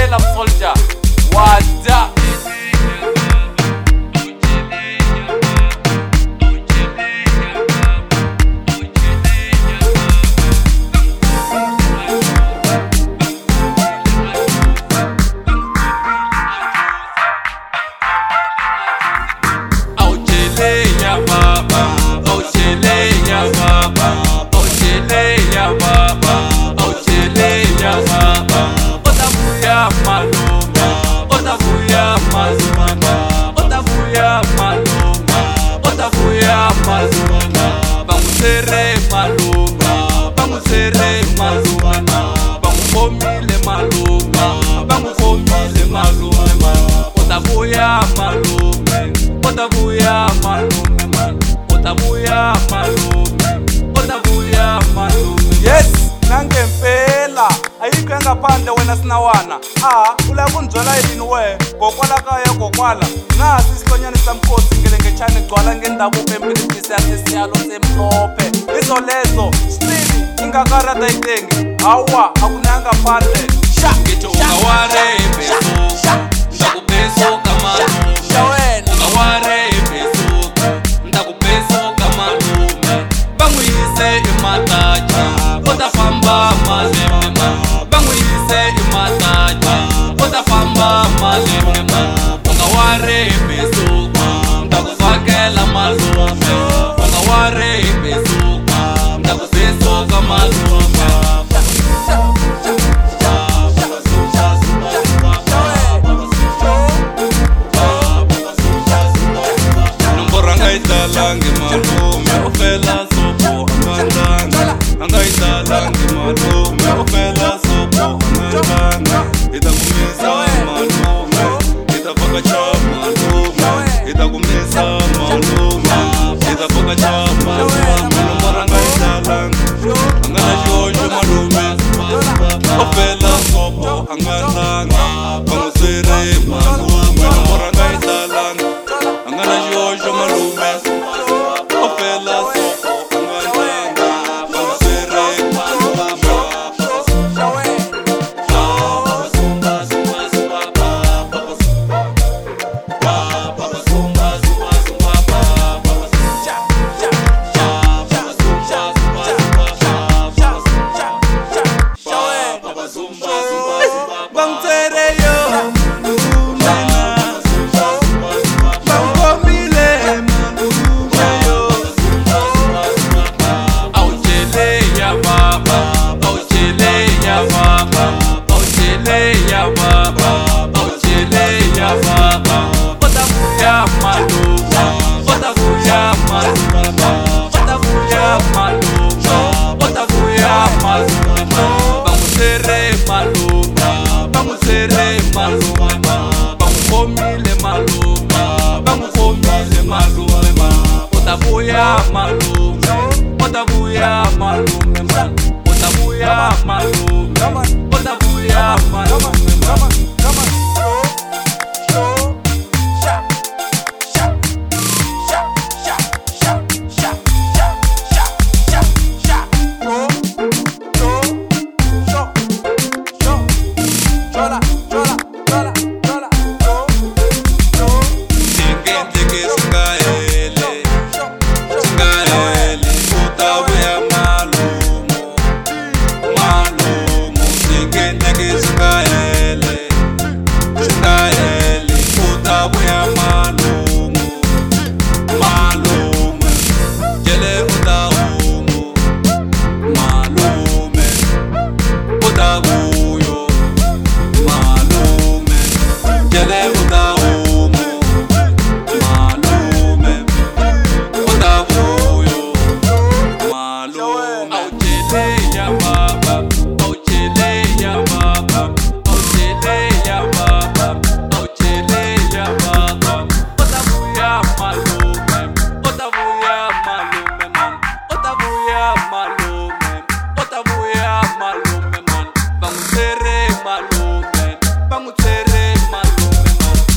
ngempela msoldier wada. Yes, nangempela ayikho engaphandle wena sinawana. Ula kunjwala yini we gokwala kaya gokwala nasi isihlonyana samkhosi ngelengechane gcwala ngendabuko empilisi yasesiyalo semhlophe izo lezo still ingakarada itengi hawa akunanga phandle Sha ngithi ungaware beso ndakubeso kamalume ungaware beso ndakubeso kamalume banguyise imataja utafamba malema banguyise imataja utafamba malema ungaware beso ndakufakela malume ungaware beso ndakubeso kamalume Angayidlalange malume ofela sopo angandanga angayidlalange malume ofela sopo angandanga itakumisa malume itafakacha malume itakumisa malume itafakacha malume nombora angayidlalange anganashosho malume ofela sopo angandanga bangusere malume nombora angayidlalange anganashosho malume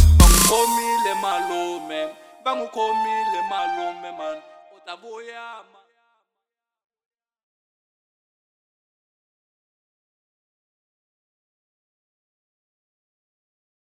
bangukhomile malume man utabuya